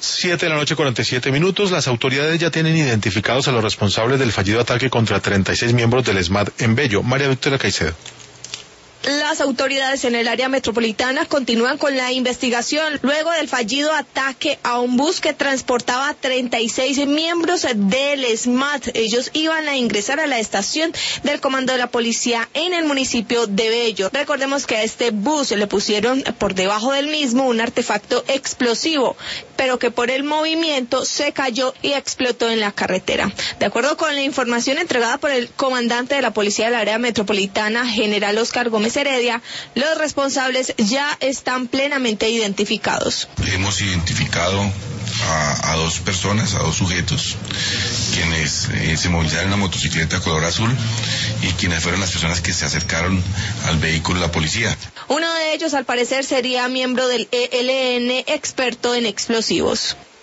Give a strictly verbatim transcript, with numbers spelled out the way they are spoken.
Siete de la noche, cuarenta y siete minutos. Las autoridades ya tienen identificados a los responsables del fallido ataque contra treinta y seis miembros del ESMAD en Bello. María Victoria Caicedo. Las autoridades en el área metropolitana continúan con la investigación luego del fallido ataque a un bus que transportaba a treinta y seis miembros del ESMAD. Ellos iban a ingresar a la estación del comando de la policía en el municipio de Bello. Recordemos que a este bus le pusieron por debajo del mismo un artefacto explosivo, pero que por el movimiento se cayó y explotó en la carretera. De acuerdo con la información entregada por el comandante de la policía del área metropolitana, general Oscar Gómez Heredia, los responsables ya están plenamente identificados. Hemos identificado a, a dos personas, a dos sujetos, quienes eh, se movilizaron en una motocicleta color azul y quienes fueron las personas que se acercaron al vehículo de la policía. Uno de ellos, al parecer, sería miembro del E L N experto en explosivos.